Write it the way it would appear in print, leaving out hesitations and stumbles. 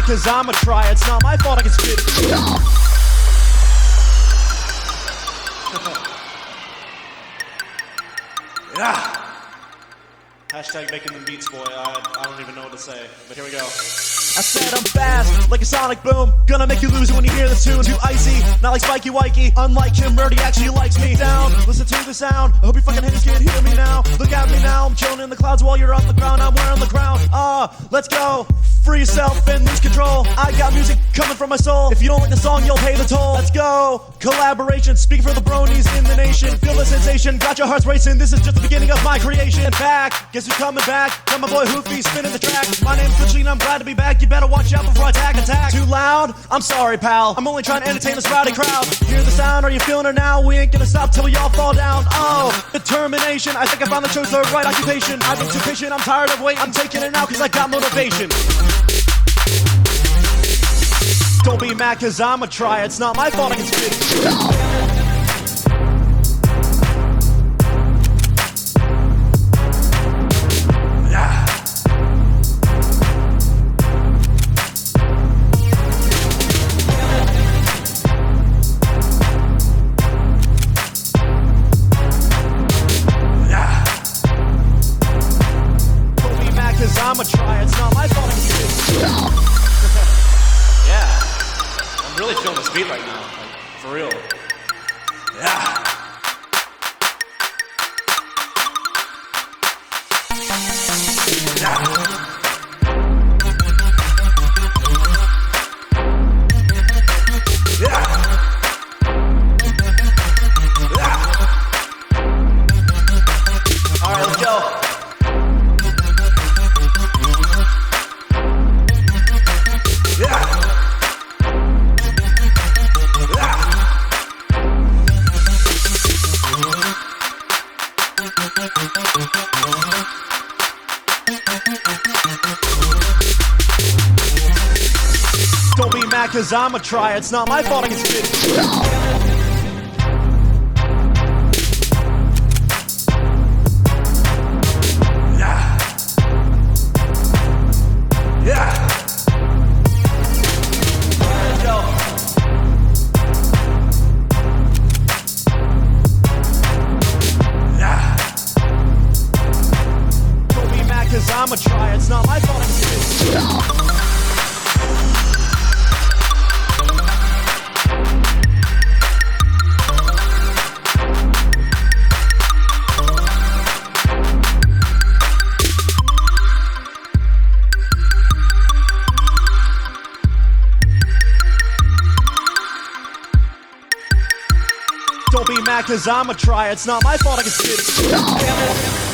cause I'ma try. It's not my fault I can spit. Yeah. Hashtag making them beats, boy. I don't even know what to say, but here we go. I said I'm fast, like a sonic boom. Gonna make you lose it when you hear this tune. Too icy, not like Spikey Wikey. Unlike Kim Murdy, actually likes me. Down, listen to the sound. I hope you fucking haters can't hear me now. Look at me now, I'm chilling in the clouds while you're on the ground. I'm wearing the crown. Let's go. Free yourself and lose control. I got music coming from my soul. If you don't like the song, you'll pay the toll. Let's go. Collaboration, speaking for the bronies in the nation. Feel the sensation, got your hearts racing. This is just the beginning of my creation. And back, guess who's coming back? Got my boy Hoofy spinning the track. My name's Twitchy and I'm glad to be back. You better watch out before I attack. Too loud? I'm sorry, pal. I'm only trying to entertain this rowdy crowd. Hear the sound? Are you feeling it now? We ain't gonna stop till we all fall down. Determination. I think I finally chose the right occupation. I've been too patient, I'm tired of waiting. I'm taking it now cause I got motivation. Don't be mad cause I'ma try. It's not my fault I can spit. I'ma try, it's not my fault I can spit. Yeah, I'm really feeling this beat right now, like, for real. Yeah. Yeah. Don't be mad cause I'ma try. It's not my fault I can spit. I'ma try, it's not my fault I can spit. Don't be mad cause I'ma try, it's not my fault I can spit.